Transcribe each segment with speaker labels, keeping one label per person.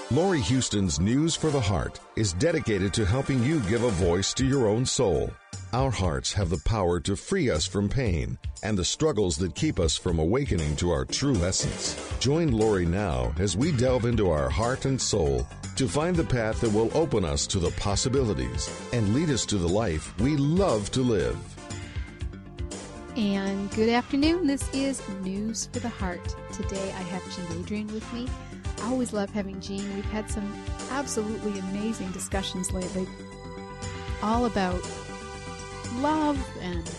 Speaker 1: Lori Houston's News for the Heart is dedicated to helping you give a voice to your own soul. Our hearts have the power to free us from pain and the struggles that keep us from awakening to our true essence. Join Lori now as we delve into our heart and soul to find the path that will open us to the possibilities and lead us to the life we love to live.
Speaker 2: And good afternoon. This is News for the Heart. Today I have Jean Adrian with me. I always love having Jean. We've had some absolutely amazing discussions lately, all about love and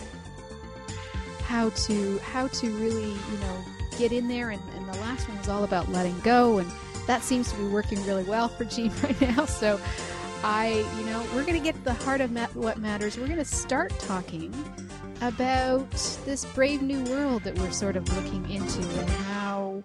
Speaker 2: how to really, get in there. And the last one was all about letting go, and that seems to be working really well for Jean right now. So we're going to get to the heart of what matters. We're going to start talking about this brave new world that we're sort of looking into, and how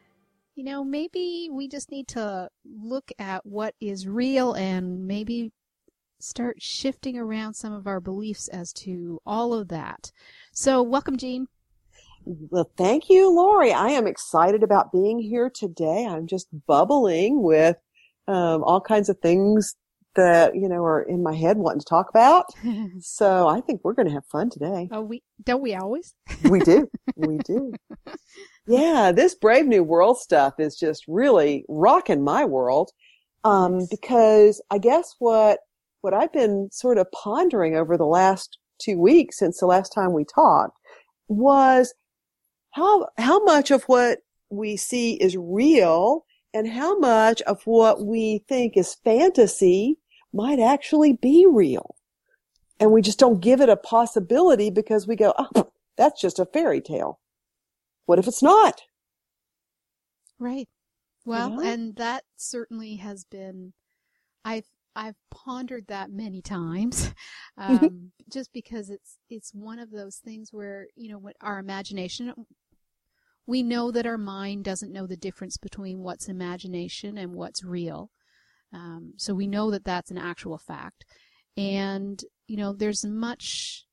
Speaker 2: maybe we just need to look at what is real and maybe start shifting around some of our beliefs as to all of that. So welcome, Jean.
Speaker 3: Well, thank you, Lori. I am excited about being here today. I'm just bubbling with all kinds of things that, are in my head wanting to talk about. So I think we're going to have fun today.
Speaker 2: Oh, don't we always?
Speaker 3: We do. We do. Yeah, this Brave New World stuff is just really rocking my world. Because I guess what I've been sort of pondering over the last 2 weeks since the last time we talked was how much of what we see is real and how much of what we think is fantasy might actually be real. And we just don't give it a possibility because we go, oh, that's just a fairy tale. What if it's not?
Speaker 2: Right. Well, and that certainly has been, I've pondered that many times, just because it's one of those things where, when our imagination, we know that our mind doesn't know the difference between what's imagination and what's real. So we know that that's an actual fact. And, there's much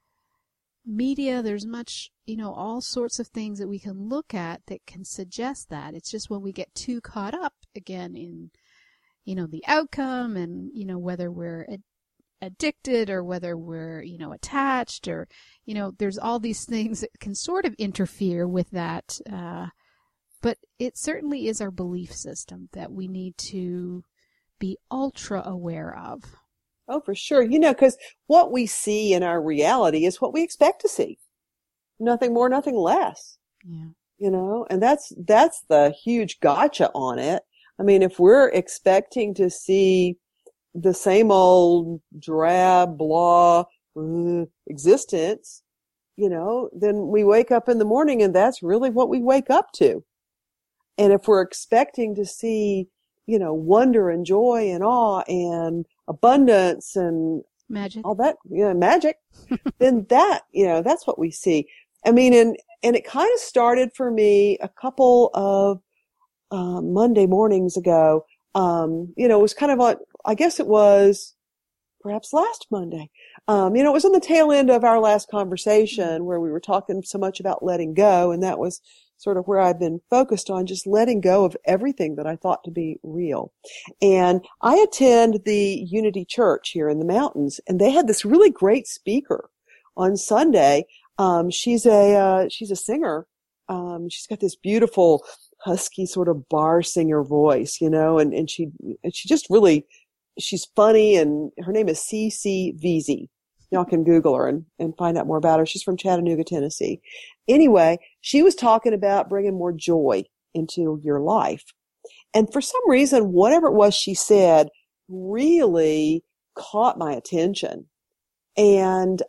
Speaker 2: media, there's much, all sorts of things that we can look at that can suggest that. It's just when we get too caught up again in, the outcome and, whether we're addicted or whether we're, attached or, there's all these things that can sort of interfere with that. But it certainly is our belief system that we need to be ultra aware of.
Speaker 3: Oh, for sure. Because what we see in our reality is what we expect to see. Nothing more, nothing less.
Speaker 2: Yeah.
Speaker 3: And that's the huge gotcha on it. I mean, if we're expecting to see the same old drab, blah, existence, then we wake up in the morning and that's really what we wake up to. And if we're expecting to see, wonder and joy and awe and abundance and
Speaker 2: magic,
Speaker 3: all that, magic, then that's what we see. I mean, and it kind of started for me a couple of Monday mornings ago. It was kind of like, I guess it was perhaps last Monday. It was on the tail end of our last conversation where we were talking so much about letting go, and that was sort of where I've been focused on, just letting go of everything that I thought to be real. And I attend the Unity Church here in the mountains, and they had this really great speaker on Sunday. She's a singer. She's got this beautiful husky sort of bar singer voice, and she just really, she's funny, and her name is CC Veazey. Y'all can Google her and find out more about her. She's from Chattanooga, Tennessee. Anyway, she was talking about bringing more joy into your life. And for some reason, whatever it was she said really caught my attention. And,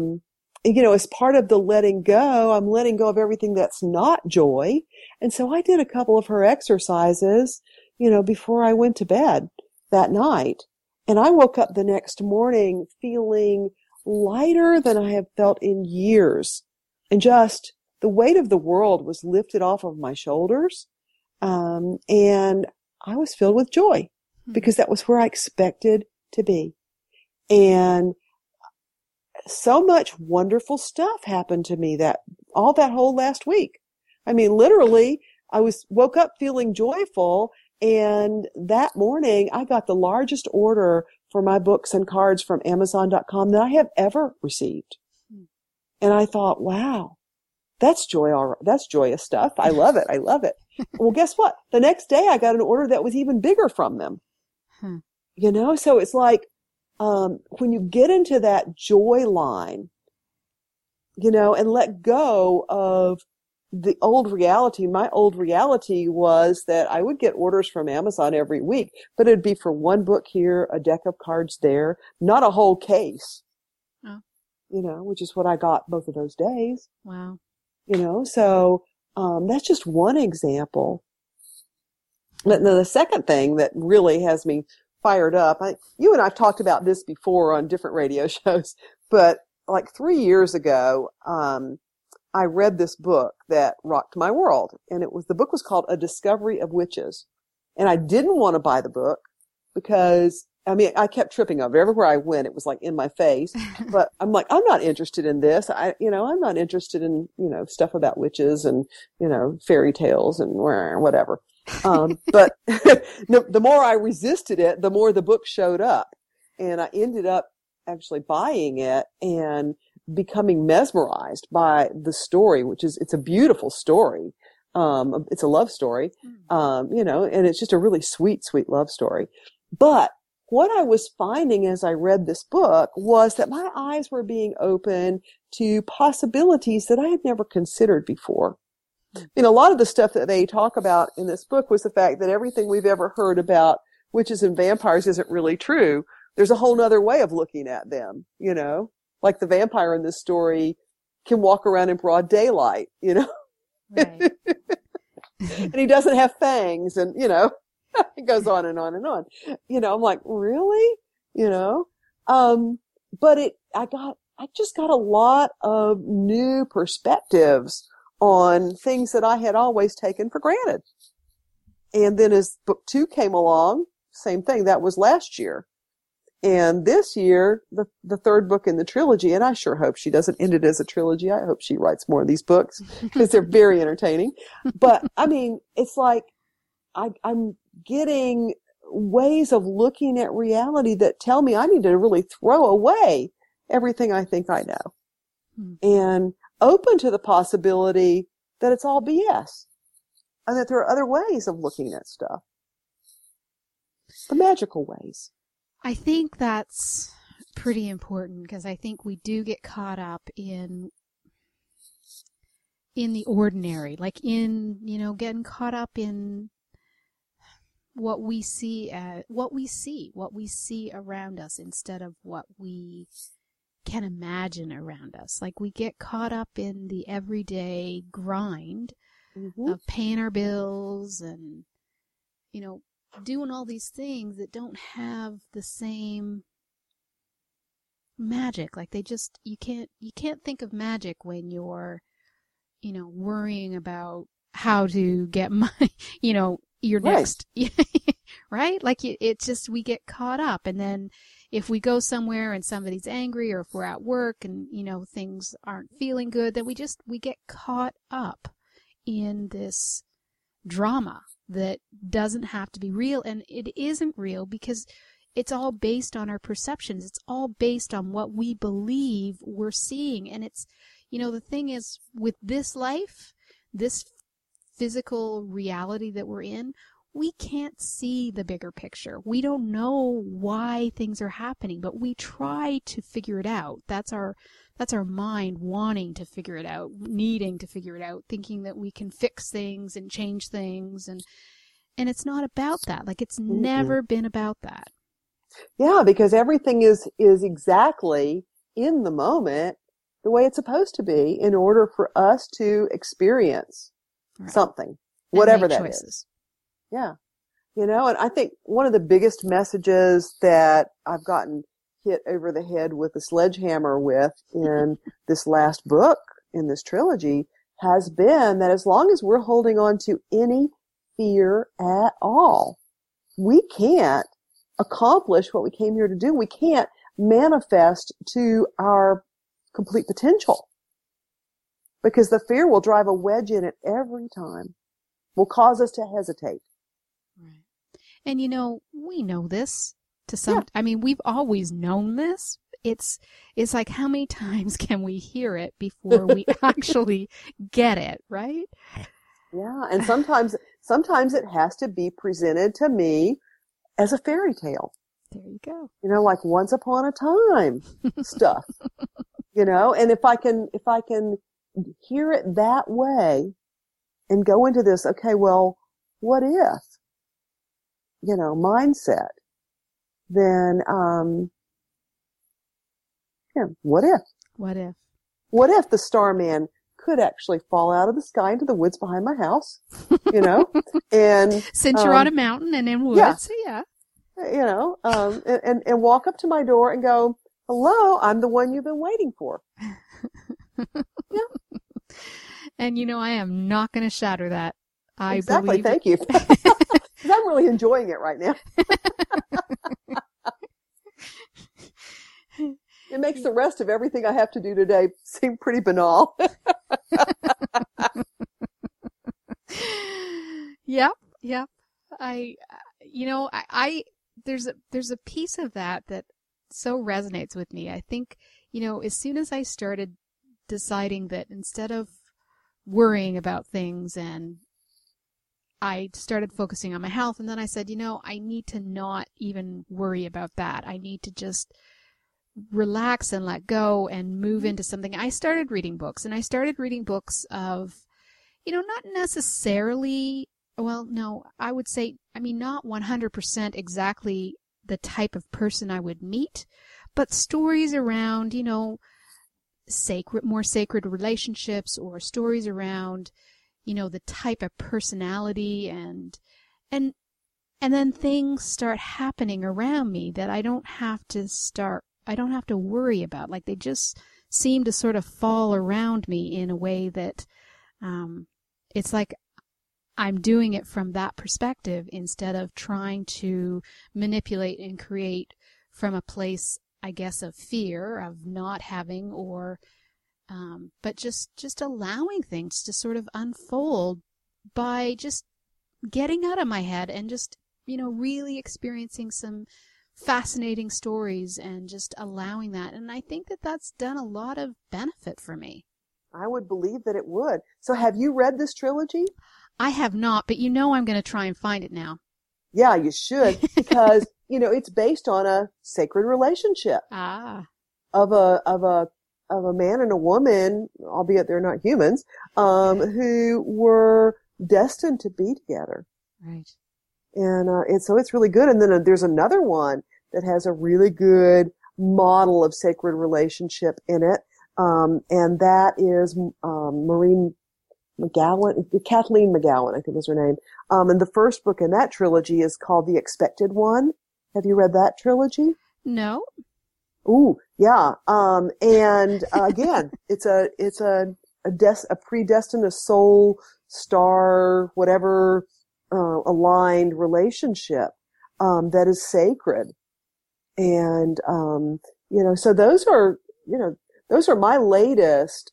Speaker 3: as part of the letting go, I'm letting go of everything that's not joy. And so I did a couple of her exercises, before I went to bed that night. And I woke up the next morning feeling lighter than I have felt in years. And just the weight of the world was lifted off of my shoulders. And I was filled with joy because that was where I expected to be. And so much wonderful stuff happened to me that whole last week. I mean, literally, woke up feeling joyful, And that morning I got the largest order for my books and cards from Amazon.com that I have ever received. And I thought, wow, that's that's joyous stuff. I love it. I love it. Well, guess what? The next day I got an order that was even bigger from them. You know, so it's like, when you get into that joy line, you know, and let go of the old reality. My old reality was that I would get orders from Amazon every week, but it'd be for one book here, a deck of cards there, not a whole case, you know, which is what I got both of those days.
Speaker 2: Wow.
Speaker 3: You know, so, that's just one example. But the second thing that really has me fired up, you and I've talked about this before on different radio shows, but like 3 years ago, I read this book that rocked my world, and the book was called A Discovery of Witches. And I didn't want to buy the book because, I mean, I kept tripping over it. Everywhere I went, it was like in my face, but I'm like, I'm not interested in this. I'm not interested in, you know, stuff about witches and, you know, fairy tales and whatever. But the more I resisted it, the more the book showed up, and I ended up actually buying it and becoming mesmerized by the story, it's a beautiful story. It's a love story, you know, and it's just a really sweet, sweet love story. But what I was finding as I read this book was that my eyes were being open to possibilities that I had never considered before. You know, a lot of the stuff that they talk about in this book was the fact that everything we've ever heard about witches and vampires isn't really true. There's a whole nother way of looking at them, you know, like the vampire in this story can walk around in broad daylight, you know,
Speaker 2: Right.
Speaker 3: and he doesn't have fangs, and, you know, it goes on and on and on. You know, I'm like, really? You know? But I just got a lot of new perspectives on things that I had always taken for granted. And then as book 2 came along, same thing. That was last year. And this year, the third book in the trilogy, and I sure hope she doesn't end it as a trilogy. I hope she writes more of these books because they're very entertaining. But I mean, it's like I'm getting ways of looking at reality that tell me I need to really throw away everything I think I know and open to the possibility that it's all BS and that there are other ways of looking at stuff. The magical ways.
Speaker 2: I think that's pretty important because I think we do get caught up in the ordinary, like in, you know, getting caught up in what we see around us instead of what we can imagine around us. Like we get caught up in the everyday grind of paying our bills and, you know, doing all these things that don't have the same magic. Like you can't think of magic when you're, you know, worrying about how to get money, you know, your next, right? Like it's just, we get caught up. And then if we go somewhere and somebody's angry, or if we're at work and, you know, things aren't feeling good, then we get caught up in this drama that doesn't have to be real. And it isn't real because it's all based on our perceptions. It's all based on what we believe we're seeing. And it's, you know, the thing is with this life, this physical reality that we're in, we can't see the bigger picture. We don't know why things are happening, but we try to figure it out. That's our mind wanting to figure it out, needing to figure it out, thinking that we can fix things and change things, and it's not about that. Like it's never been about that.
Speaker 3: Yeah, because everything is exactly in the moment the way it's supposed to be in order for us to experience something, whatever that is. Yeah. You know, and I think one of the biggest messages that I've gotten hit over the head with a sledgehammer with in this last book in this trilogy has been that as long as we're holding on to any fear at all, we can't accomplish what we came here to do. We can't manifest to our complete potential because the fear will drive a wedge in it every time, will cause us to hesitate.
Speaker 2: Right. And we know this to some, I mean, we've always known this. It's like, how many times can we hear it before we actually get it, right?
Speaker 3: Yeah. And sometimes it has to be presented to me as a fairy tale.
Speaker 2: There you go.
Speaker 3: Like once upon a time stuff, and if I can hear it that way and go into this, okay, well, what if, mindset, then, what if?
Speaker 2: What if?
Speaker 3: What if the Starman could actually fall out of the sky into the woods behind my house, and
Speaker 2: since you're on a mountain and in woods, yeah.
Speaker 3: And walk up to my door and go, hello, I'm the one you've been waiting for. Yeah.
Speaker 2: And I am not going to shatter that.
Speaker 3: Exactly. Thank you. I'm really enjoying it right now. It makes the rest of everything I have to do today seem pretty banal.
Speaker 2: Yep. There's a piece of that so resonates with me. I think, as soon as I started deciding that instead of worrying about things, and I started focusing on my health, and then I said, I need to not even worry about that. I need to just relax and let go and move into something. I started reading books, and I started reading books of, not necessarily, well, no, I would say, not 100% exactly the type of person I would meet, but stories around, more sacred relationships, or stories around, the type of personality, and then things start happening around me that I don't have to worry about. Like, they just seem to sort of fall around me in a way that, it's like I'm doing it from that perspective instead of trying to manipulate and create from a place, I guess, of fear, of not having, or, but just allowing things to sort of unfold by just getting out of my head and just, really experiencing some fascinating stories and just allowing that. And I think that that's done a lot of benefit for me.
Speaker 3: I would believe that it would. So have you read this trilogy?
Speaker 2: I have not, but I'm going to try and find it now.
Speaker 3: Yeah, you should, because, it's based on a sacred relationship. Of a man and a woman, albeit they're not humans, who were destined to be together.
Speaker 2: Right.
Speaker 3: And so it's really good. And then there's another one that has a really good model of sacred relationship in it. And that is, Kathleen McGowan, I think is her name. And the first book in that trilogy is called The Expected One. Have you read that trilogy?
Speaker 2: No.
Speaker 3: Ooh, yeah. And again, it's a predestined, a soul star, whatever, aligned relationship, that is sacred. And, so those are my latest,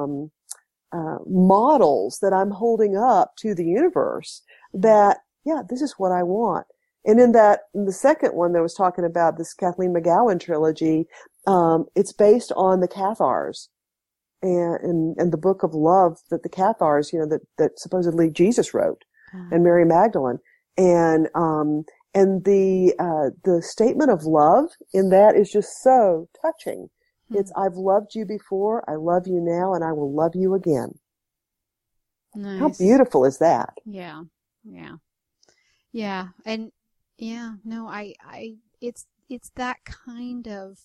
Speaker 3: models that I'm holding up to the universe that, this is what I want. And in the second one that was talking about, this Kathleen McGowan trilogy, it's based on the Cathars and the book of love that the Cathars, that supposedly Jesus wrote, and Mary Magdalene. And the statement of love in that is just so touching. It's, I've loved you before, I love you now, and I will love you again.
Speaker 2: Nice.
Speaker 3: How beautiful is that?
Speaker 2: Yeah. And it's that kind of,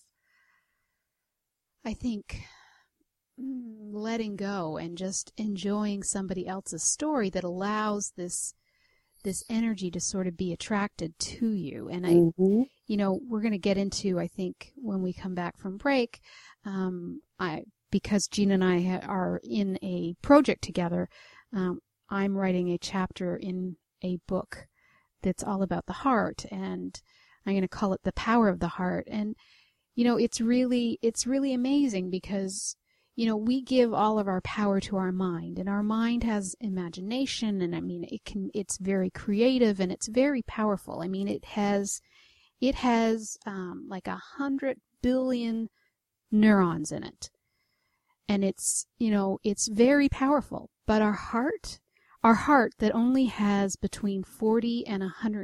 Speaker 2: I think, letting go and just enjoying somebody else's story that allows this energy to sort of be attracted to you. And we're going to get into, I think, when we come back from break, because Gina and I are in a project together, I'm writing a chapter in a book that's all about the heart, and I'm going to call it The Power of the Heart. And, it's really amazing because, we give all of our power to our mind, and our mind has imagination, and it's very creative and it's very powerful. It has like 100 billion neurons in it. And it's very powerful. But our heart that only has between 40 and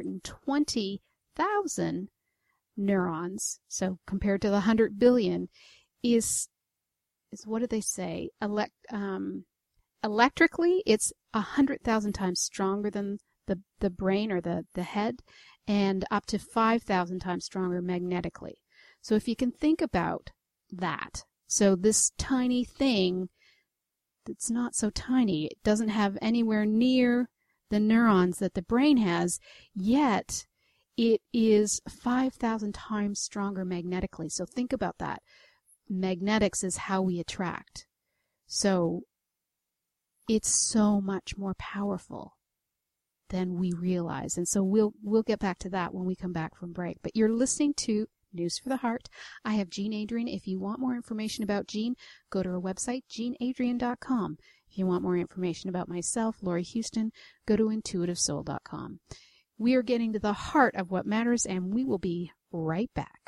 Speaker 2: 120,000 neurons, so compared to the 100 billion, is what do they say? Electrically, it's 100,000 times stronger than the brain or the head, and up to 5,000 times stronger magnetically. So if you can think about that, so this tiny thing that's not so tiny, it doesn't have anywhere near the neurons that the brain has, yet it is 5,000 times stronger magnetically. So think about that. Magnetics is how we attract. So it's so much more powerful than we realize. And so we'll get back to that when we come back from break. But you're listening to News for the Heart. I have Jean Adrian. If you want more information about Jean, go to her website, jeanadrian.com. If you want more information about myself, Laurie Houston, go to intuitivesoul.com. We are getting to the heart of what matters, and we will be right back.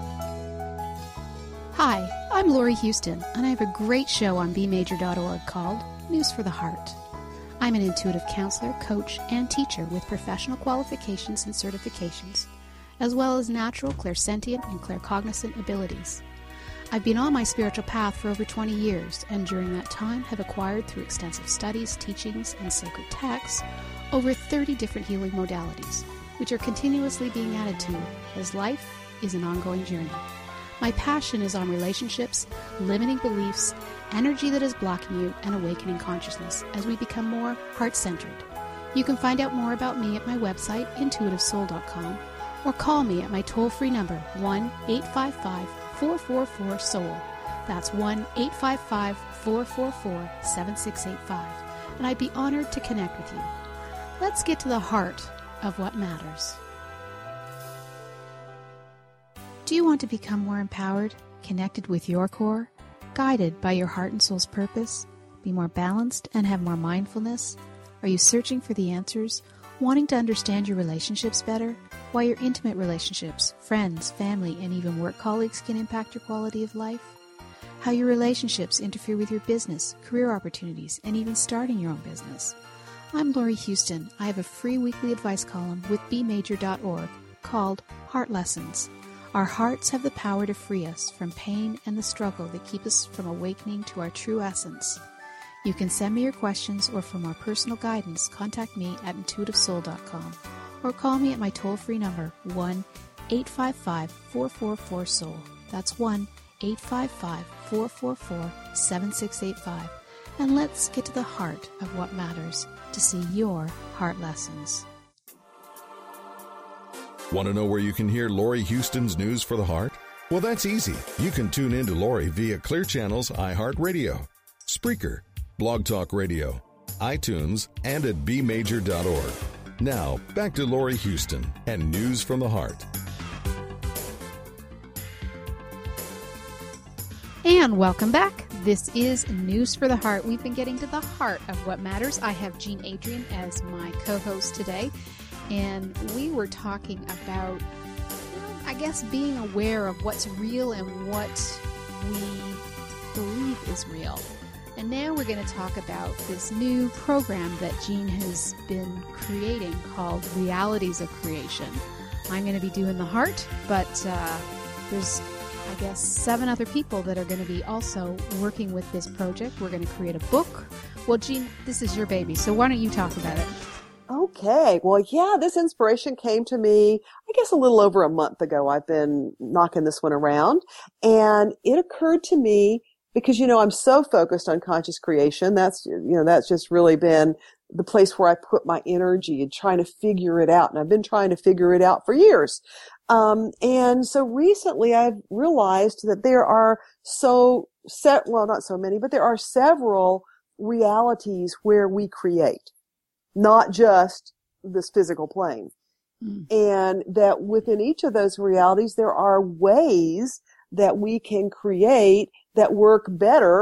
Speaker 2: Hi, I'm Laurie Houston, and I have a great show on bmajor.org called News for the Heart. I'm an intuitive counselor, coach, and teacher with professional qualifications and certifications, as well as natural, clairsentient, and claircognizant abilities. I've been on my spiritual path for over 20 years, and during that time have acquired, through extensive studies, teachings, and sacred texts, over 30 different healing modalities, which are continuously being added to, as life is an ongoing journey. My passion is on relationships, limiting beliefs, energy that is blocking you, and awakening consciousness as we become more heart-centered. You can find out more about me at my website, intuitivesoul.com, or call me at my toll-free number, 1-855-444-SOUL. That's 1-855-444-7685. And I'd be honored to connect with you. Let's get to the heart of what matters. Do you want to become more empowered, connected with your core, guided by your heart and soul's purpose, be more balanced and have more mindfulness? Are you searching for the answers, wanting to understand your relationships better, why your intimate relationships, friends, family, and even work colleagues can impact your quality of life? How your relationships interfere with your business, career opportunities, and even starting your own business? I'm Laurie Houston. I have a free weekly advice column with bmajor.org called Heart Lessons. Our hearts have the power to free us from pain and the struggle that keep us from awakening to our true essence. You can send me your questions, or for more personal guidance, contact me at intuitivesoul.com or call me at my toll-free number, 1-855-444-SOUL. That's 1-855-444-7685. And let's get to the heart of what matters to see your heart lessons.
Speaker 1: Want to know where you can hear Laurie Houston's News for the Heart? Well, that's easy. You can tune in to Laurie via Clear Channel's iHeartRadio, Spreaker, Blog Talk Radio, iTunes, and at bmajor.org. Now, back to Laurie Houston and News from the Heart.
Speaker 2: And welcome back. This is News for the Heart. We've been getting to the heart of what matters. I have Jean Adrian as my co-host today. And we were talking about, I guess, being aware of what's real and what we believe is real. And now we're going to talk about this new program that Jean has been creating called Realities of Creation. I'm going to be doing the heart, but there's, I guess, 7 other people that are going to be also working with this project. We're going to create a book. Well, Jean, this is your baby, so why don't you talk about it?
Speaker 3: Okay. Well, yeah, this inspiration came to me, I guess, a little over a month ago. I've been knocking this one around, and it occurred to me because, I'm so focused on conscious creation. That's just really been the place where I put my energy and trying to figure it out. And I've been trying to figure it out for years. And so recently I've realized that there are not so many, but there are several realities where we create. Not just this physical plane. And that within each of those realities, there are ways that we can create that work better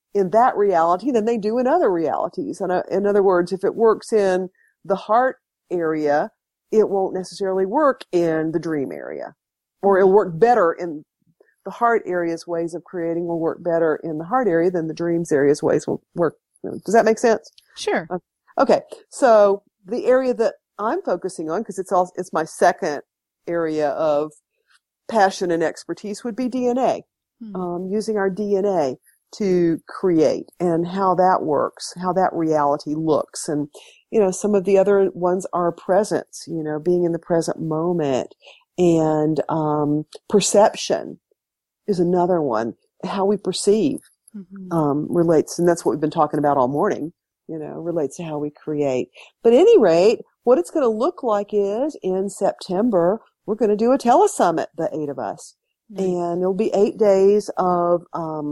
Speaker 3: in that reality than they do in other realities. And in other words, if it works in the heart area, it won't necessarily work in the dream area, or it'll work better in the heart area's ways of creating will work better in the heart area than the dreams area's ways will work. Does that make sense?
Speaker 2: Sure.
Speaker 3: Okay. So the area that I'm focusing on, because it's my second area of passion and expertise, would be DNA. Using our DNA to create and how that works, how that reality looks. And, some of the other ones are presence, being in the present moment, and perception is another one. How we perceive relates, and that's what we've been talking about all morning, relates to how we create. But at any rate, what it's going to look like is in September, we're going to do a telesummit, the 8 of us. Nice. And it'll be 8 days of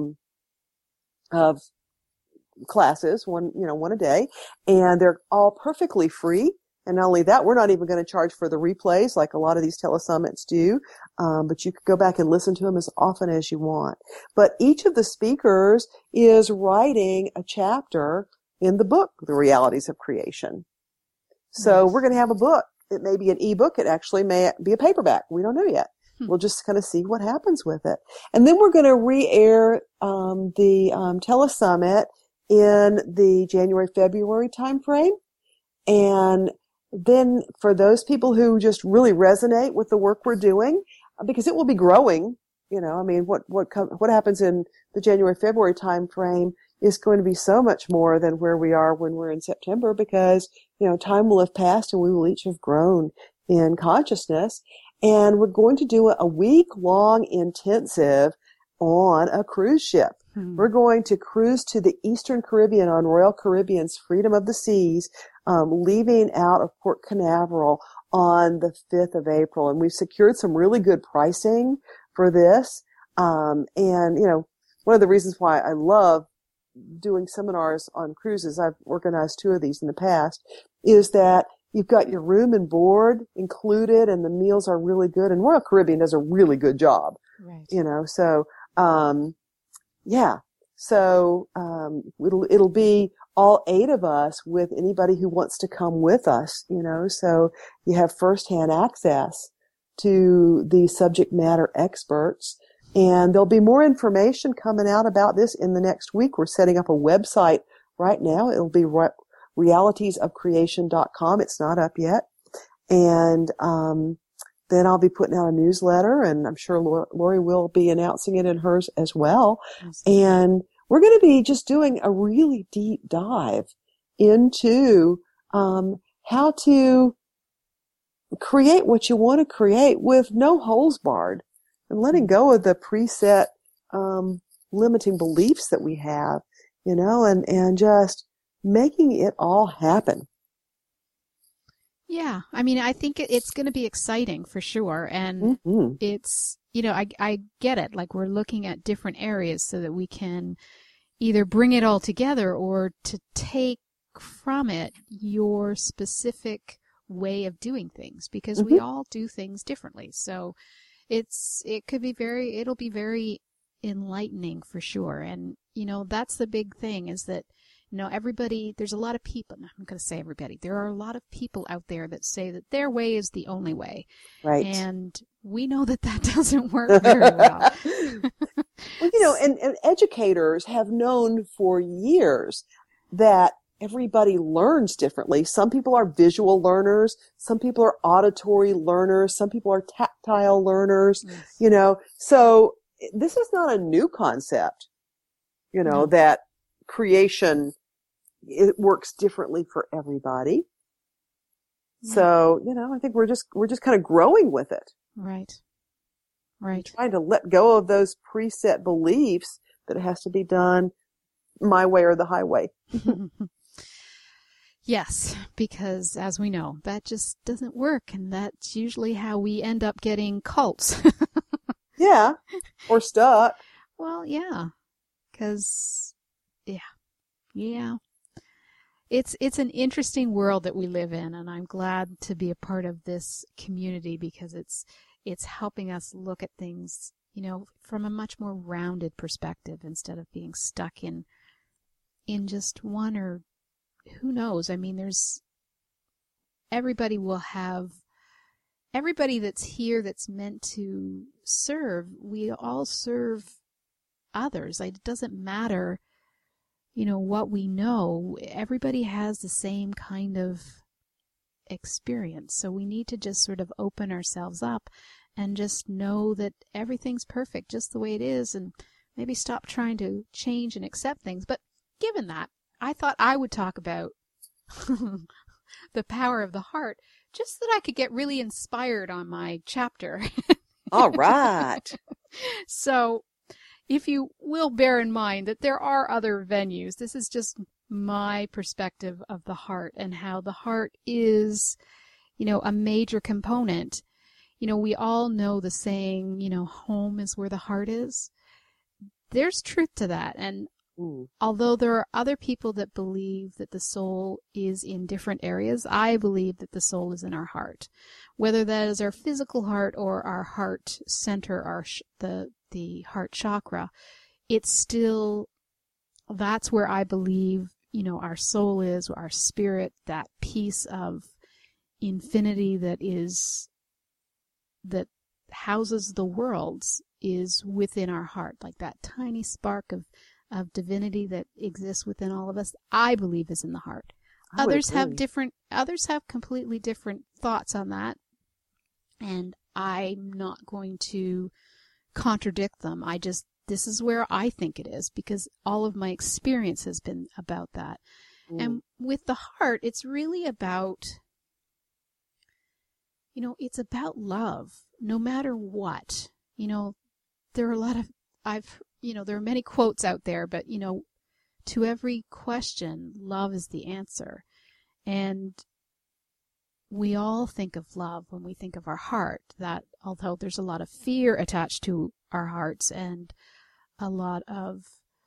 Speaker 3: classes, one a day, and they're all perfectly free. And not only that, we're not even going to charge for the replays like a lot of these telesummits do, but you could go back and listen to them as often as you want. But each of the speakers is writing a chapter in the book, The Realities of Creation. So We're going to have a book. It may be an ebook. It actually may be a paperback. We don't know yet. We'll just kind of see what happens with it. And then we're going to re-air the telesummit in the January-February timeframe. And then for those people who just really resonate with the work we're doing, because it will be growing, what happens in the January-February timeframe is going to be so much more than where we are when we're in September, because, time will have passed and we will each have grown in consciousness. And we're going to do a week-long intensive on a cruise ship. We're going to cruise to the Eastern Caribbean on Royal Caribbean's Freedom of the Seas, leaving out of Port Canaveral on the 5th of April. And we've secured some really good pricing for this. One of the reasons why I love doing seminars on cruises, I've organized 2 of these in the past, is that you've got your room and board included, and the meals are really good. And Royal Caribbean does a really good job. Right. It'll be all 8 of us with anybody who wants to come with us, so you have firsthand access to the subject matter experts. And there'll be more information coming out about this in the next week. We're setting up a website right now. It'll be realitesofcreation.com. It's not up yet. And then I'll be putting out a newsletter, and I'm sure Lori will be announcing it in hers as well. And we're going to be just doing a really deep dive into how to create what you want to create with no holes barred, and letting go of the preset limiting beliefs that we have, and just making it all happen.
Speaker 2: Yeah. I think it's going to be exciting for sure. And it's, I get it. Like, we're looking at different areas so that we can either bring it all together or to take from it your specific way of doing things, because we all do things differently. So it'll be very enlightening for sure. And, that's the big thing, is that everybody, there's a lot of people, I'm going to say everybody, there are a lot of people out there that say that their way is the only way. Right. And we know that doesn't work very well.
Speaker 3: Well, and educators have known for years that everybody learns differently. Some people are visual learners. Some people are auditory learners. Some people are tactile learners, so this is not a new concept, that creation, it works differently for everybody. So, I think we're just kind of growing with it.
Speaker 2: Right.
Speaker 3: Trying to let go of those preset beliefs that it has to be done my way or the highway.
Speaker 2: Yes, because as we know, that just doesn't work, and that's usually how we end up getting cults.
Speaker 3: Yeah, or stuck.
Speaker 2: Well, yeah, because, yeah. It's an interesting world that we live in, and I'm glad to be a part of this community, because it's helping us look at things, from a much more rounded perspective, instead of being stuck in in just one, or who knows? I mean, everybody that's here that's meant to serve, we all serve others. Like, it doesn't matter, what we know. Everybody has the same kind of experience. So we need to just sort of open ourselves up and just know that everything's perfect just the way it is, and maybe stop trying to change and accept things. But given that, I thought I would talk about the power of the heart, just so that I could get really inspired on my chapter.
Speaker 3: All right.
Speaker 2: So if you will bear in mind that there are other venues, this is just my perspective of the heart and how the heart is, a major component. We all know the saying, home is where the heart is. There's truth to that. And although there are other people that believe that the soul is in different areas, I believe that the soul is in our heart. Whether that is our physical heart or our heart center, the heart chakra, it's still, that's where I believe, our soul is, our spirit, that piece of infinity that houses the worlds, is within our heart. Like that tiny spark of divinity that exists within all of us, I believe is in the heart. Others have completely different thoughts on that, and I'm not going to contradict them. This is where I think it is, because all of my experience has been about that. And with the heart, it's really about, it's about love, no matter what. There are there are many quotes out there, but, to every question, love is the answer. And we all think of love when we think of our heart, that although there's a lot of fear attached to our hearts and a lot of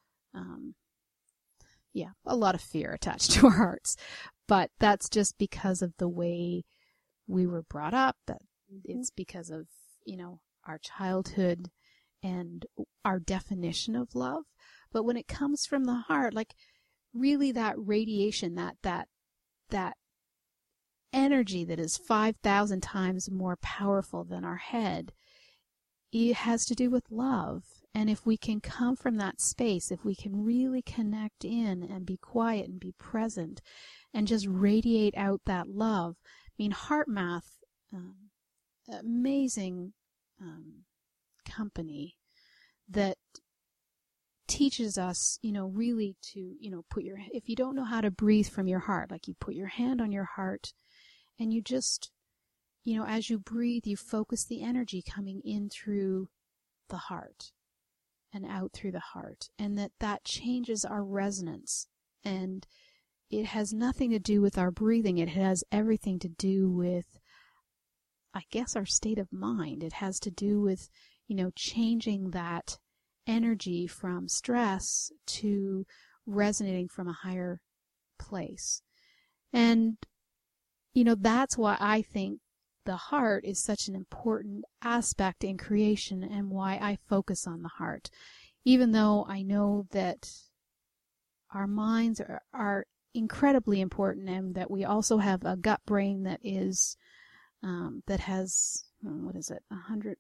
Speaker 2: fear attached to our hearts, but that's just because of the way we were brought up, that it's because of, our childhood and our definition of love. But when it comes from the heart, like really that radiation, that energy that is 5,000 times more powerful than our head, it has to do with love. And if we can come from that space, if we can really connect in and be quiet and be present and just radiate out that love. I mean, HeartMath, amazing company that teaches us, really to, if you don't know how to breathe from your heart, like you put your hand on your heart and you just, as you breathe, you focus the energy coming in through the heart and out through the heart, and that changes our resonance. And it has nothing to do with our breathing. It has everything to do with, I guess, our state of mind. It has to do with, changing that energy from stress to resonating from a higher place. And, that's why I think the heart is such an important aspect in creation, and why I focus on the heart. Even though I know that our minds are incredibly important, and that we also have a gut brain that is, that has, 100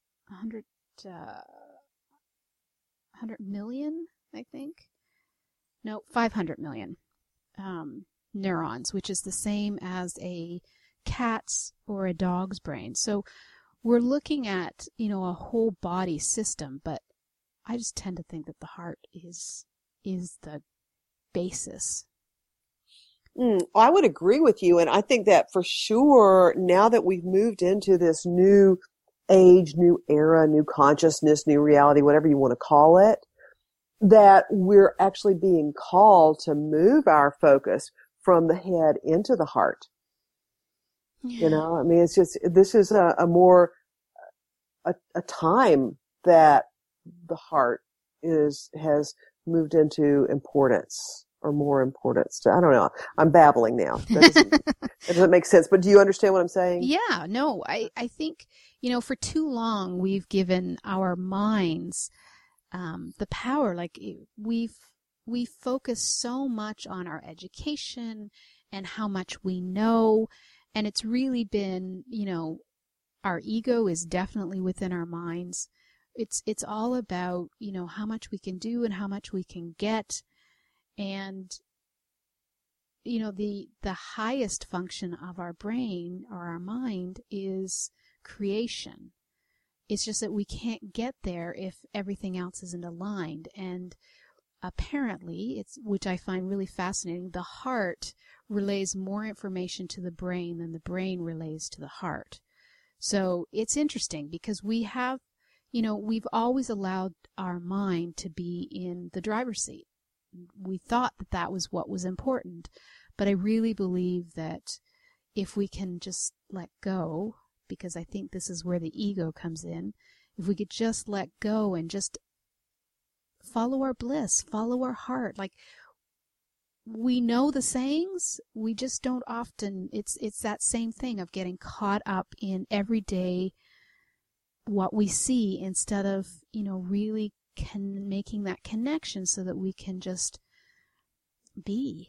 Speaker 2: million, I think. No, 500 million neurons, which is the same as a cat's or a dog's brain. So we're looking at, a whole body system, but I just tend to think that the heart is the basis.
Speaker 3: I would agree with you. And I think that for sure, now that we've moved into this new age, new era, new consciousness, new reality, whatever you want to call it, that we're actually being called to move our focus from the head into the heart.
Speaker 2: Yeah.
Speaker 3: I mean, it's just, this is a more time that the heart has moved into importance, or more importance. I don't know. I'm babbling now. That doesn't make sense. But do you understand what I'm saying?
Speaker 2: Yeah, no, I think, for too long we've given our minds the power. Like we've we focus so much on our education and how much we know. And it's really been, our ego is definitely within our minds. It's all about, how much we can do and how much we can get. And, the highest function of our brain or our mind is creation. It's just that we can't get there if everything else isn't aligned. And apparently, which I find really fascinating, the heart relays more information to the brain than the brain relays to the heart. So it's interesting because we have, we've always allowed our mind to be in the driver's seat. We thought that that was what was important. But I really believe that if we can just let go, because I think this is where the ego comes in, if we could just let go and just follow our bliss, follow our heart. Like, we know the sayings, we just don't often, it's that same thing of getting caught up in everyday what we see instead of, really making that connection so that we can just be.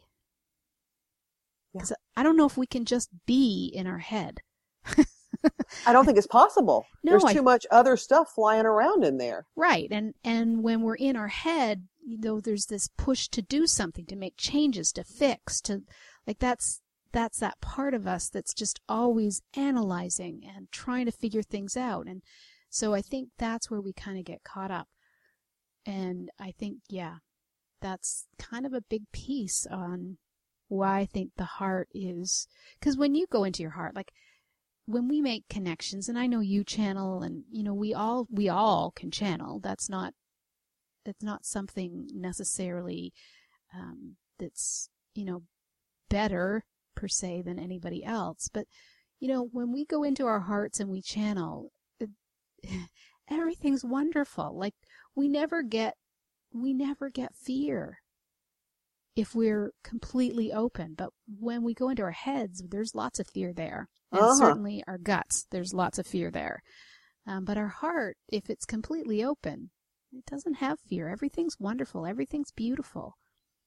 Speaker 2: Because I don't know if we can just be in our head.
Speaker 3: I don't think it's possible.
Speaker 2: No,
Speaker 3: There's too much other stuff flying around in there.
Speaker 2: Right. And when we're in our head, there's this push to do something, to make changes, to fix, that's that part of us that's just always analyzing and trying to figure things out. And so I think that's where we kind of get caught up. And I think, that's kind of a big piece on why I think the heart is, because when you go into your heart, like when we make connections, and I know you channel, and we all can channel. It's not something necessarily that's better per se than anybody else. But when we go into our hearts and we channel, everything's wonderful. Like we never get fear if we're completely open. But when we go into our heads, there's lots of fear there. And certainly our guts, there's lots of fear there. But our heart, if it's completely open, it doesn't have fear. Everything's wonderful. Everything's beautiful.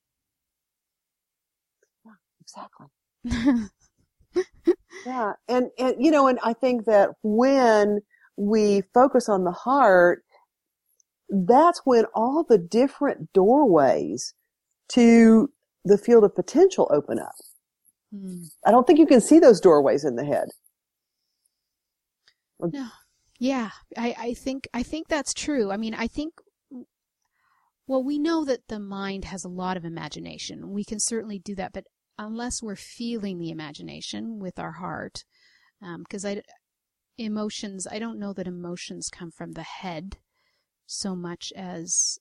Speaker 3: Yeah, exactly. Yeah. And I think that when we focus on the heart, that's when all the different doorways to the field of potential open up. I don't think you can see those doorways in the head.
Speaker 2: No. Yeah, I think that's true. I mean, we know that the mind has a lot of imagination. We can certainly do that, but unless we're feeling the imagination with our heart, because emotions, I don't know that emotions come from the head so much as,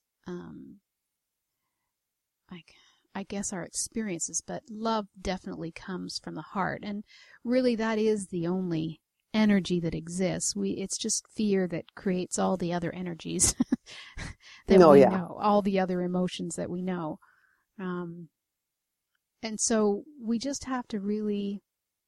Speaker 2: I guess our experiences, but love definitely comes from the heart. And really that is the only energy that exists. It's just fear that creates all the other energies that we know, all the other emotions that we know. And so we just have to really,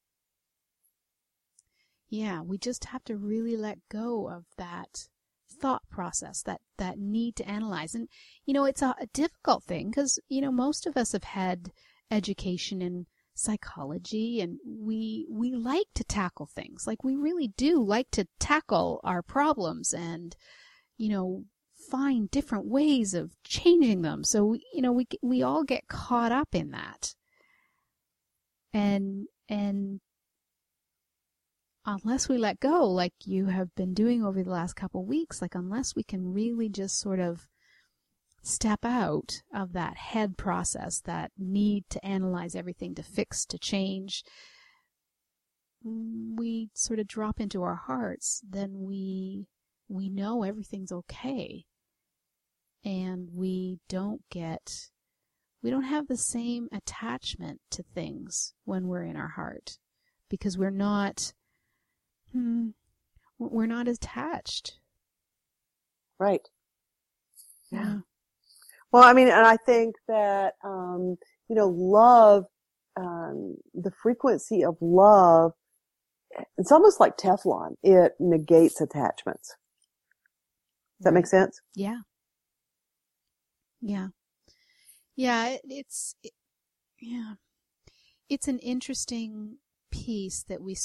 Speaker 2: let go of that thought process, that need to analyze. And, it's a difficult thing because, most of us have had education in psychology, and we like to tackle things. Like we really do like to tackle our problems and, find different ways of changing them. So, we all get caught up in that. And unless we let go, like you have been doing over the last couple of weeks, like unless we can really just sort of step out of that head process, that need to analyze everything, to fix, to change, we sort of drop into our hearts, then we know everything's okay. And we don't have the same attachment to things when we're in our heart, because we're not attached.
Speaker 3: Right. Yeah. Well, I mean, and I think that, love, the frequency of love, it's almost like Teflon. It negates attachments. Does that make sense?
Speaker 2: Yeah. Yeah. Yeah, it's an interesting piece that we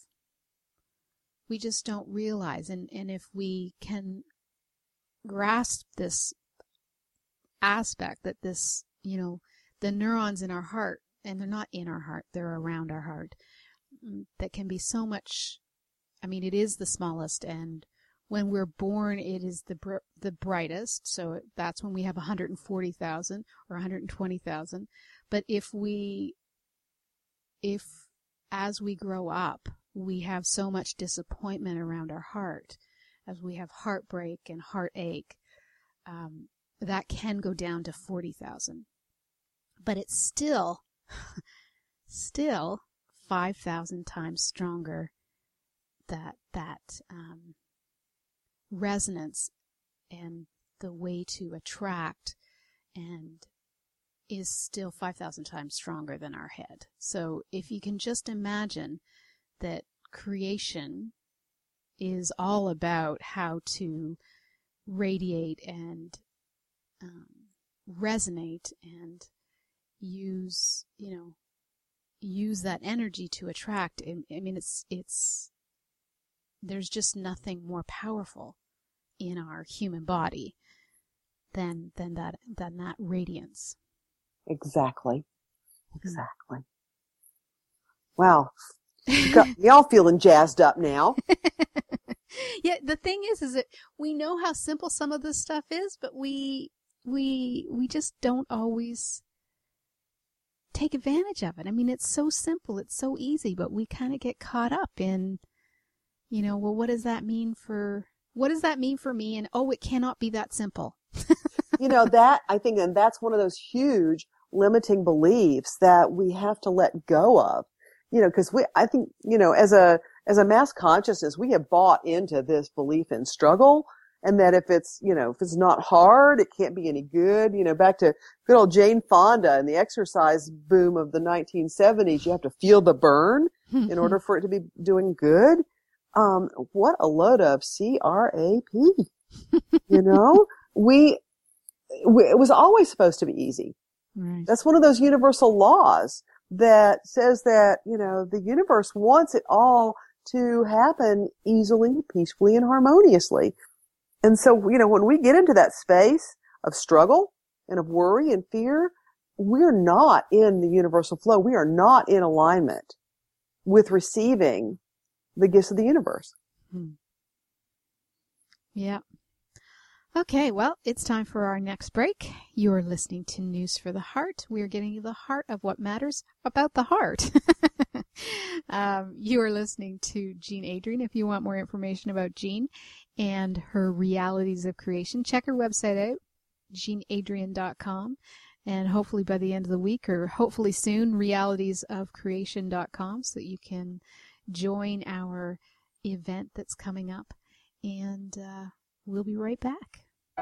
Speaker 2: just don't realize. And if we can grasp this aspect that this, the neurons in our heart, and they're not in our heart, they're around our heart, that can be so much, it is the smallest, and when we're born, it is the brightest. So that's when we have 140,000 or 120,000. But if as we grow up, we have so much disappointment around our heart, as we have heartbreak and heartache, that can go down to 40,000. But it's still 5,000 times stronger, that resonance and the way to attract, and is still 5,000 times stronger than our head. So if you can just imagine that creation is all about how to radiate and resonate and use that energy to attract. It's there's just nothing more powerful in our human body than that radiance.
Speaker 3: Exactly. Wow. Y'all feeling jazzed up now.
Speaker 2: Yeah, the thing is that we know how simple some of this stuff is, but we just don't always take advantage of it. It's so simple, it's so easy, but we kind of get caught up in, well, what does that mean for me? And it cannot be that simple.
Speaker 3: That, I think, and that's one of those huge limiting beliefs that we have to let go of. Because I think, as a mass consciousness, we have bought into this belief in struggle, and that if it's not hard, it can't be any good. Back to good old Jane Fonda and the exercise boom of the 1970s, you have to feel the burn in order for it to be doing good. What a load of crap. It was always supposed to be easy.
Speaker 2: Right.
Speaker 3: That's one of those universal laws that says that, the universe wants it all to happen easily, peacefully, and harmoniously. And so, when we get into that space of struggle and of worry and fear, we're not in the universal flow. We are not in alignment with receiving the gifts of the universe.
Speaker 2: Yeah. Okay, well, it's time for our next break. You're listening to News for the Heart. We're getting to the heart of what matters about the heart. You are listening to Jean Adrian. If you want more information about Jean and her realities of creation, check her website out, jeanadrian.com. And hopefully by the end of the week, or hopefully soon, realitesofcreation.com, so that you can join our event that's coming up. And we'll be right back.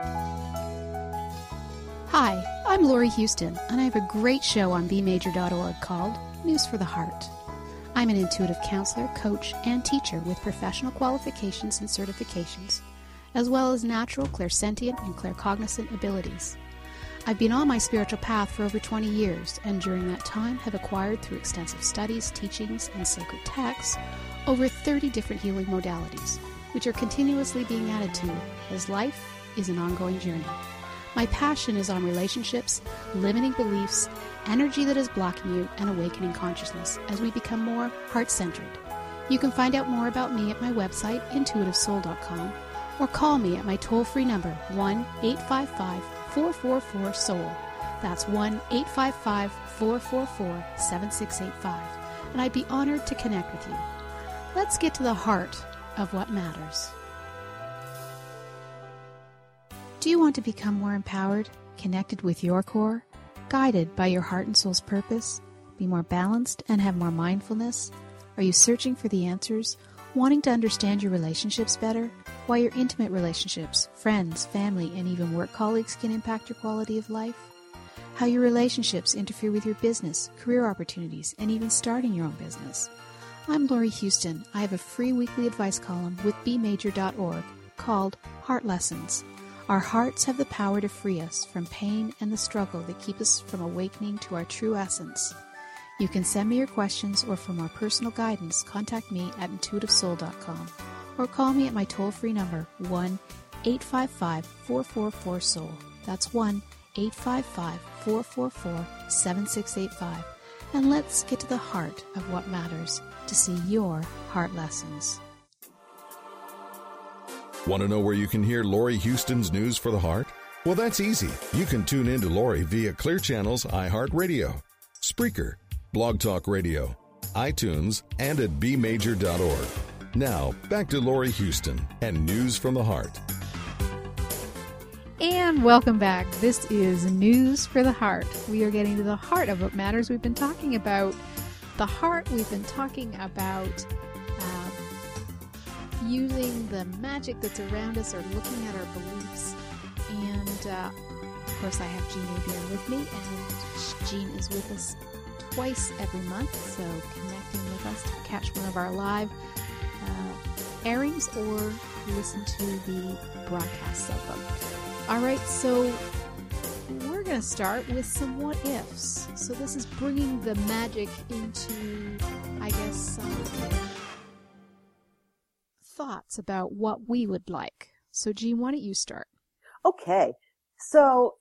Speaker 2: Hi, I'm Lori Houston, and I have a great show on bmajor.org called News for the Heart. I'm an intuitive counselor, coach, and teacher with professional qualifications and certifications, as well as natural clairsentient and claircognizant abilities. I've been on my spiritual path for over 20 years, and during that time have acquired, through extensive studies, teachings, and sacred texts, over 30 different healing modalities, which are continuously being added to, as life is an ongoing journey. My passion is on relationships, limiting beliefs, energy that is blocking you, and awakening consciousness as we become more heart-centered. You can find out more about me at my website, intuitivesoul.com, or call me at my toll-free number, 1-855-444-SOUL. That's 1-855-444-7685. And I'd be honored to connect with you. Let's get to the heart of what matters. Do you want to become more empowered, connected with your core, guided by your heart and soul's purpose, be more balanced and have more mindfulness? Are you searching for the answers, wanting to understand your relationships better, why your intimate relationships, friends, family, and even work colleagues can impact your quality of life? How your relationships interfere with your business, career opportunities, and even starting your own business? I'm Lori Houston. I have a free weekly advice column with bmajor.org called Heart Lessons. Our hearts have the power to free us from pain and the struggle that keep us from awakening to our true essence. You can send me your questions, or for more personal guidance, contact me at intuitivesoul.com or call me at my toll-free number, 1-855-444-SOUL. That's 1-855-444-7685. And let's get to the heart of what matters to see your heart lessons.
Speaker 1: Want to know where you can hear Laurie Houston's News for the Heart? Well, that's easy. You can tune in to Laurie via Clear Channel's iHeartRadio, Spreaker, Blog Talk Radio, iTunes, and at bmajor.org. Now, back to Laurie Houston and News from the Heart.
Speaker 2: And welcome back. This is News for the Heart. We are getting to the heart of what matters. We've been talking about the heart. We've been talking about using the magic that's around us or looking at our beliefs. And, of course, I have Jean Abier with me, and Jean is with us twice every month, so connecting with us to catch one of our live airings or listen to the broadcasts of them. All right, so we're going to start with some what ifs. So this is bringing the magic into, I guess, some thoughts about what we would like. So, Jean, why don't you start?
Speaker 3: Okay. So,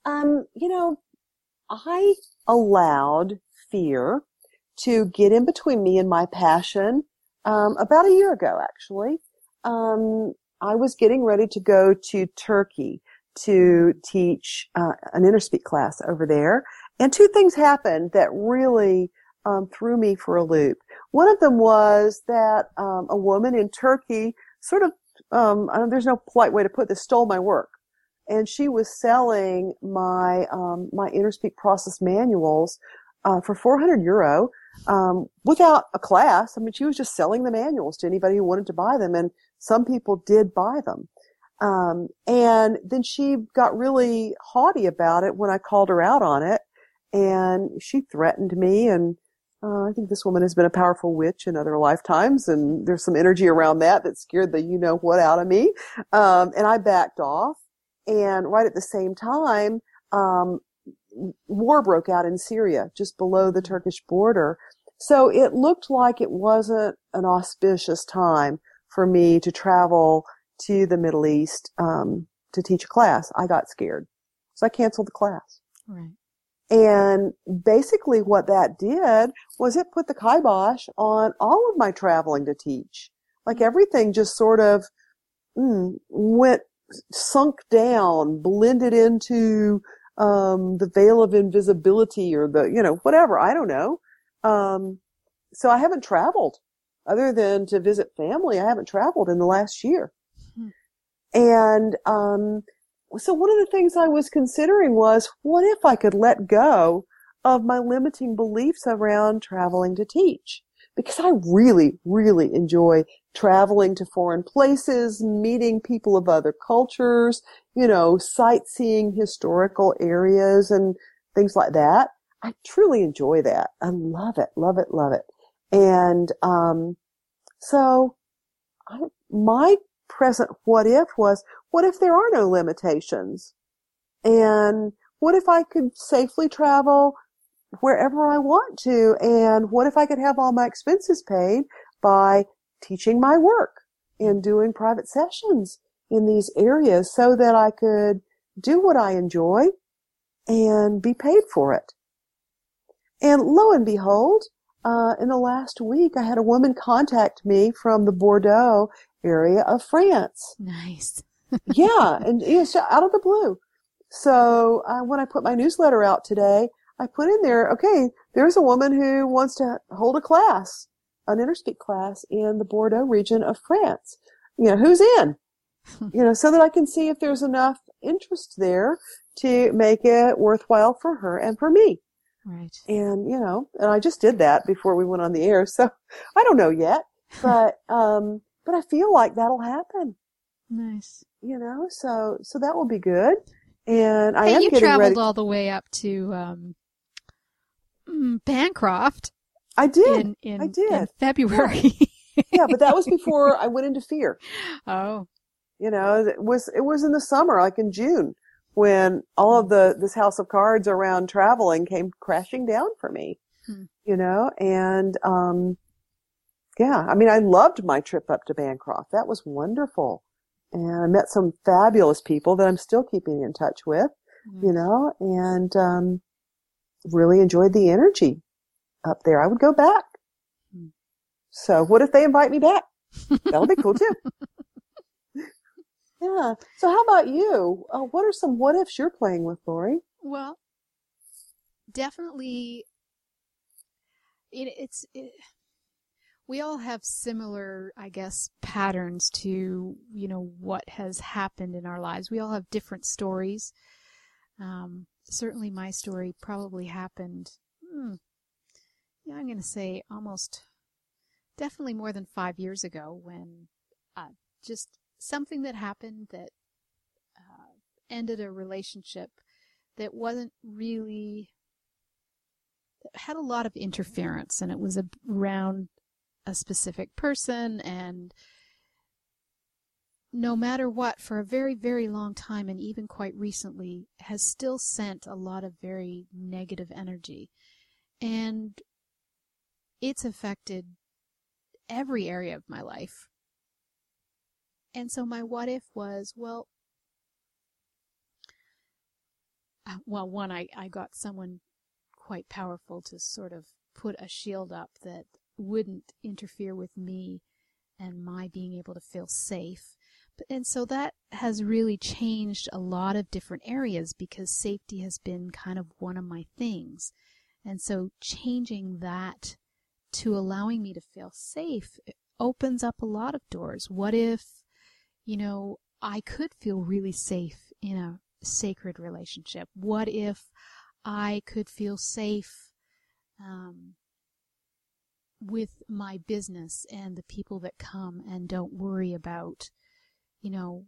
Speaker 3: I allowed fear to get in between me and my passion about a year ago, actually. I was getting ready to go to Turkey to teach an InnerSpeak class over there. And two things happened that really threw me for a loop. One of them was that a woman in Turkey sort of, there's no polite way to put this, stole my work. And she was selling my my InnerSpeak process manuals for €400 without a class. I mean, she was just selling the manuals to anybody who wanted to buy them, and some people did buy them. And then she got really haughty about it when I called her out on it, and she threatened me. And I think this woman has been a powerful witch in other lifetimes, and there's some energy around that scared the you-know-what out of me. And I backed off. And right at the same time, war broke out in Syria, just below the Turkish border. So it looked like it wasn't an auspicious time for me to travel to the Middle East to teach a class. I got scared, so I canceled the class.
Speaker 2: Right.
Speaker 3: And basically what that did was it put the kibosh on all of my traveling to teach. Like everything just sort of sunk down, blended into the veil of invisibility, or whatever. I don't know. So I haven't traveled other than to visit family. I haven't traveled in the last year. And so one of the things I was considering was, what if I could let go of my limiting beliefs around traveling to teach? Because I really, really enjoy traveling to foreign places, meeting people of other cultures, sightseeing historical areas and things like that. I truly enjoy that. I love it, love it, love it. And so my present what if was, what if there are no limitations? And what if I could safely travel wherever I want to? And what if I could have all my expenses paid by teaching my work and doing private sessions in these areas so that I could do what I enjoy and be paid for it? And lo and behold, in the last week, I had a woman contact me from the Bordeaux area of France.
Speaker 2: Nice.
Speaker 3: Yeah, and it's out of the blue. So when I put my newsletter out today, I put in there, okay, there's a woman who wants to hold a class, an InnerSpeak class in the Bordeaux region of France. Who's in? So that I can see if there's enough interest there to make it worthwhile for her and for me.
Speaker 2: Right. And,
Speaker 3: and I just did that before we went on the air. So I don't know yet, but I feel like that'll happen.
Speaker 2: Nice.
Speaker 3: So that will be good. And I am
Speaker 2: you
Speaker 3: getting
Speaker 2: traveled
Speaker 3: ready.
Speaker 2: all the way up to Bancroft.
Speaker 3: I did.
Speaker 2: I
Speaker 3: did.
Speaker 2: In February.
Speaker 3: Yeah, but that was before I went into fear.
Speaker 2: Oh.
Speaker 3: You know, it was in the summer, like in June, when all of this house of cards around traveling came crashing down for me, you know, and, yeah, I mean, I loved my trip up to Bancroft. That was wonderful. And I met some fabulous people that I'm still keeping in touch with, you know, and, really enjoyed the energy up there. I would go back. So what if they invite me back? That'll be cool too. Yeah. So how about you? What are some what ifs you're playing with, Lori?
Speaker 2: Well, definitely, we all have similar, I guess, patterns to, you know, what has happened in our lives. We all have different stories. Certainly my story probably happened, I'm going to say definitely more than 5 years ago, when just something that happened that ended a relationship that wasn't really, that had a lot of interference, and it was around a specific person, and no matter what, for a very, very long time, and even quite recently, has still sent a lot of very negative energy. And it's affected every area of my life. And so my what if was, one, I got someone quite powerful to sort of put a shield up that wouldn't interfere with me and my being able to feel safe. And so that has really changed a lot of different areas, because safety has been kind of one of my things. And so changing that to allowing me to feel safe opens up a lot of doors. What if, you know, I could feel really safe in a sacred relationship? What if I could feel safe with my business and the people that come, and don't worry about, you know,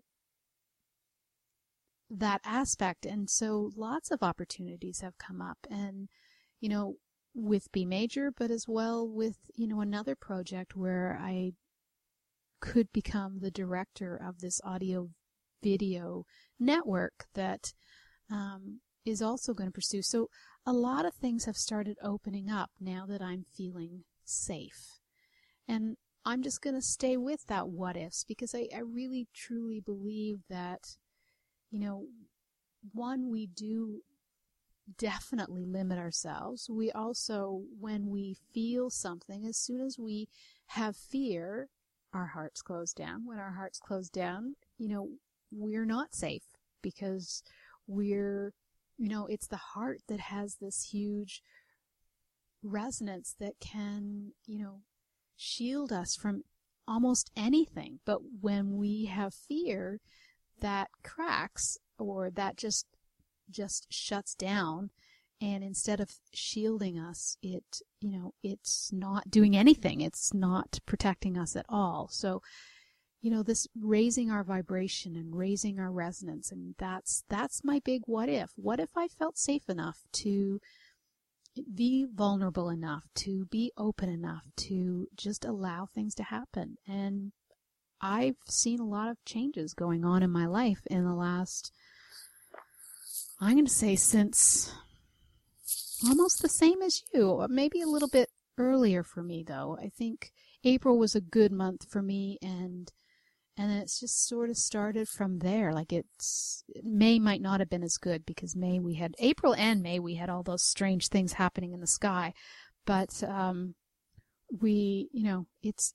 Speaker 2: that aspect? And so lots of opportunities have come up, and, you know, with B Major, but as well with, you know, another project where I could become the director of this audio video network that is also going to pursue. So a lot of things have started opening up now that I'm feeling safe. And I'm just going to stay with that what ifs, because I really truly believe that, you know, one, we do definitely limit ourselves. We also, when we feel something, as soon as we have fear, our hearts close down. When our hearts close down, you know, we're not safe, because we're, you know, it's the heart that has this huge resonance that can, you know, shield us from almost anything. But when we have fear, that cracks, or that just shuts down, and instead of shielding us, it, you know, it's not doing anything. It's not protecting us at all. So, you know, this raising our vibration and raising our resonance, and that's my big what if. What if I felt safe enough to be vulnerable enough, to be open enough, to just allow things to happen? And I've seen a lot of changes going on in my life in the last, I'm going to say, since almost the same as you, maybe a little bit earlier for me, though. I think April was a good month for me, and it's just sort of started from there. Like, May might not have been as good, because April and May we had all those strange things happening in the sky, but you know,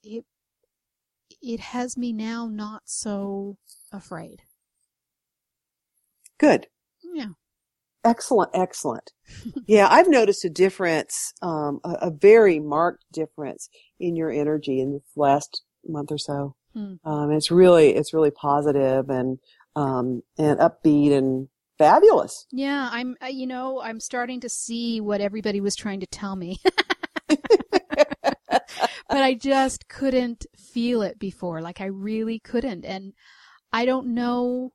Speaker 2: it has me now not so afraid.
Speaker 3: Good.
Speaker 2: Yeah.
Speaker 3: Excellent. Yeah, I've noticed a difference, a very marked difference in your energy in this last month or so. It's really positive and upbeat and fabulous.
Speaker 2: Yeah, I'm starting to see what everybody was trying to tell me. But I just couldn't feel it before. Like, I really couldn't. And I don't know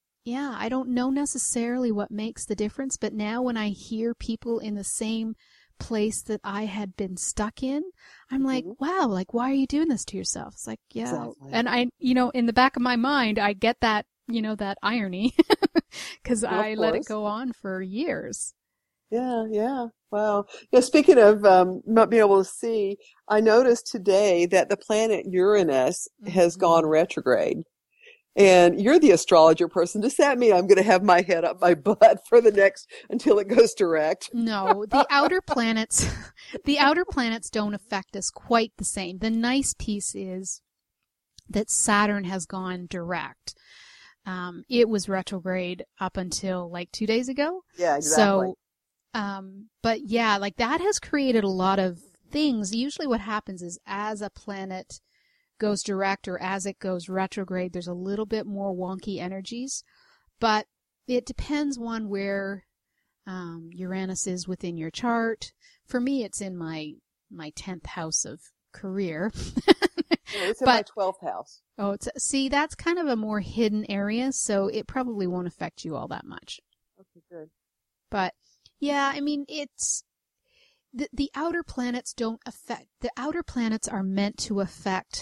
Speaker 2: necessarily what makes the difference, but now when I hear people in the same place that I had been stuck in, I'm like, wow, like, why are you doing this to yourself? It's like, yeah.
Speaker 3: Exactly.
Speaker 2: And I, in the back of my mind, I get that, that irony because I let it go on for years.
Speaker 3: Yeah, yeah. Wow. Yeah, speaking of not being able to see, I noticed today that the planet Uranus has gone retrograde. And you're the astrologer person. Does that mean I'm going to have my head up my butt for until it goes direct?
Speaker 2: No, the outer planets don't affect us quite the same. The nice piece is that Saturn has gone direct. It was retrograde up until like 2 days ago.
Speaker 3: Yeah, exactly.
Speaker 2: So, but yeah, like that has created a lot of things. Usually what happens is as a planet goes direct or as it goes retrograde, there's a little bit more wonky energies, but it depends on where Uranus is within your chart. For me, it's in my 10th house of career.
Speaker 3: It's in my 12th house.
Speaker 2: Oh, see, that's kind of a more hidden area, so it probably won't affect you all that much.
Speaker 3: Okay, good.
Speaker 2: But yeah, I mean, it's the outer planets don't affect. The outer planets are meant to affect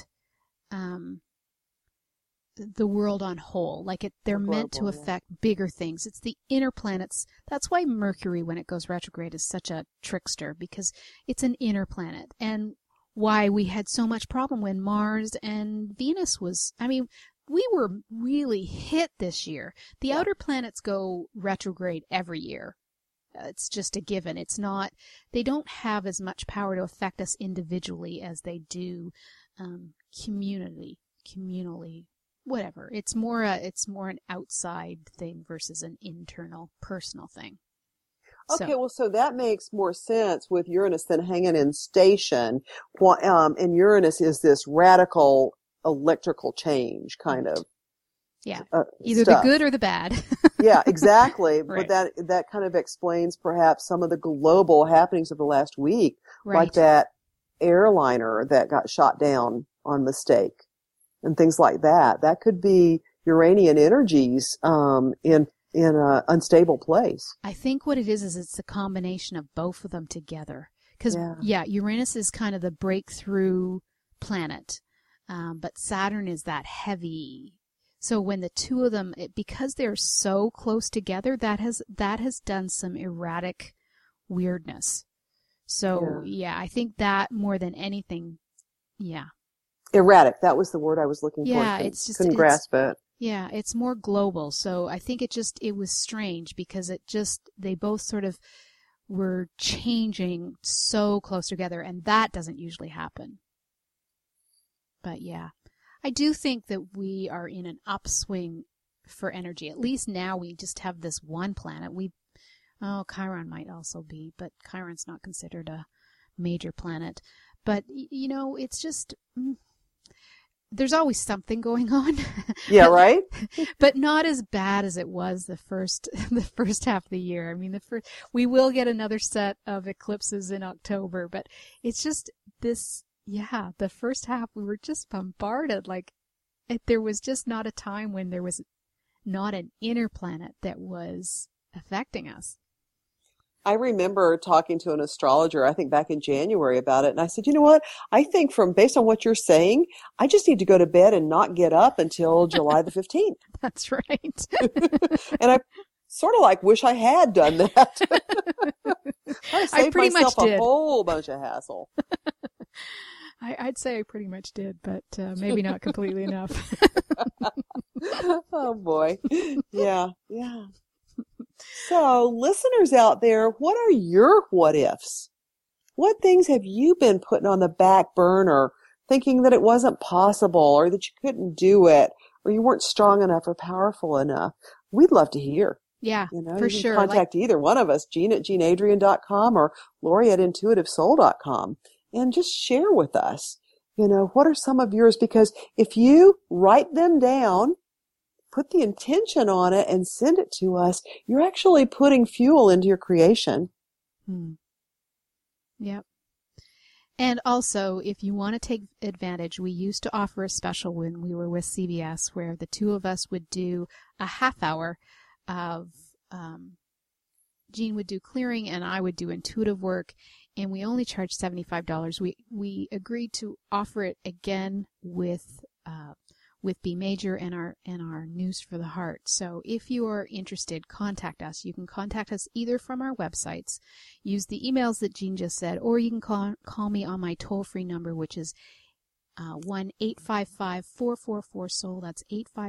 Speaker 2: the world on whole. Like they're meant to affect bigger things. It's the inner planets. That's why Mercury, when it goes retrograde, is such a trickster, because it's an inner planet. And why we had so much problem when Mars and Venus was, I mean, we were really hit this year. The outer planets go retrograde every year. It's just a given. It's not, they don't have as much power to affect us individually as they do communally, whatever. It's more an outside thing versus an internal personal thing.
Speaker 3: Okay, well, so that makes more sense with Uranus than hanging in station. And Uranus is this radical electrical change kind of.
Speaker 2: Yeah, either
Speaker 3: stuff.
Speaker 2: The good or the bad.
Speaker 3: Yeah, exactly.
Speaker 2: Right.
Speaker 3: But that kind of explains perhaps some of the global happenings of the last week,
Speaker 2: right.
Speaker 3: Like that airliner that got shot down on mistake and things like that. That could be Uranian energies in an unstable place.
Speaker 2: I think what it is it's a combination of both of them together. Because, Uranus is kind of the breakthrough planet, but Saturn is that heavy. So when the two of them, because they're so close together, that has done some erratic weirdness. So, I think that more than anything,
Speaker 3: Erratic. That was the word I was looking for.
Speaker 2: Yeah, it's just
Speaker 3: couldn't grasp it.
Speaker 2: Yeah, it's more global. So I think it was strange because they both sort of were changing so close together, and that doesn't usually happen. But yeah, I do think that we are in an upswing for energy. At least now we just have this one planet. Chiron might also be, but Chiron's not considered a major planet. But, it's just, there's always something going on.
Speaker 3: Yeah, right?
Speaker 2: But not as bad as it was the first half of the year. I mean, we will get another set of eclipses in October, but it's just this, the first half we were just bombarded. Like, there was just not a time when there was not an inner planet that was affecting us.
Speaker 3: I remember talking to an astrologer, I think back in January, about it. And I said, you know what? I think based on what you're saying, I just need to go to bed and not get up until July the 15th.
Speaker 2: That's right.
Speaker 3: And I sort of wish I had done that. I saved
Speaker 2: pretty
Speaker 3: myself
Speaker 2: much did.
Speaker 3: A whole bunch of hassle.
Speaker 2: I'd say I pretty much did, but maybe not completely enough.
Speaker 3: Oh, boy. Yeah. So, listeners out there, what are your what ifs? What things have you been putting on the back burner, thinking that it wasn't possible, or that you couldn't do it, or you weren't strong enough or powerful enough? We'd love to hear.
Speaker 2: Yeah,
Speaker 3: for
Speaker 2: you
Speaker 3: sure.
Speaker 2: Can
Speaker 3: contact either one of us, Jean at jeanadrian.com or Lori at intuitivesoul.com, and just share with us, what are some of yours? Because if you write them down, put the intention on it and send it to us, you're actually putting fuel into your creation.
Speaker 2: Yep. And also, if you want to take advantage, we used to offer a special when we were with CBS where the two of us would do a half hour of, Jean would do clearing and I would do intuitive work. and we only charge $75. We agreed to offer it again with B Major and our News for the Heart. So if you are interested, contact us. You can contact us either from our websites, use the emails that Jean just said, or you can call me on my toll-free number, which is 1-855-444-SOUL. That's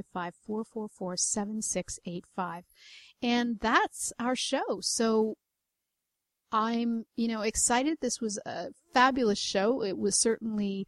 Speaker 2: 855-444-7685. And that's our show. So I'm, excited. This was a fabulous show. It was certainly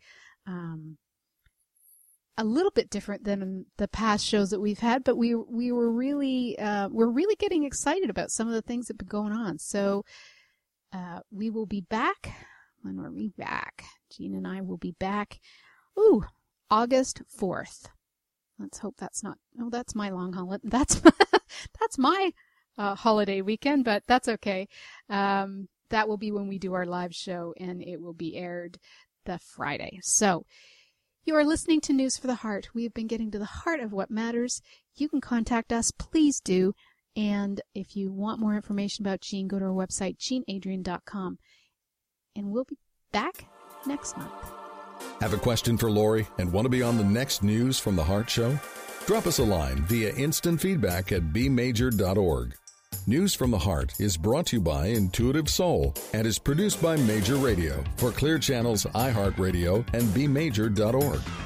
Speaker 2: a little bit different than the past shows that we've had, but we're really getting excited about some of the things that have been going on. So we will be back. When are we back? Jean and I will be back. August 4th. Let's hope that's not. Oh, that's my long holiday. That's my holiday weekend, but that's okay. That will be when we do our live show, and it will be aired the Friday. So you are listening to News for the Heart. We have been getting to the heart of what matters. You can contact us. Please do. And if you want more information about Jean, go to our website, jeanadrian.com. And we'll be back next month.
Speaker 1: Have a question for Lori and want to be on the next News from the Heart show? Drop us a line via instant feedback at bmajor.org. News from the Heart is brought to you by Intuitive Soul and is produced by Major Radio for Clear Channel's iHeartRadio and bmajor.org.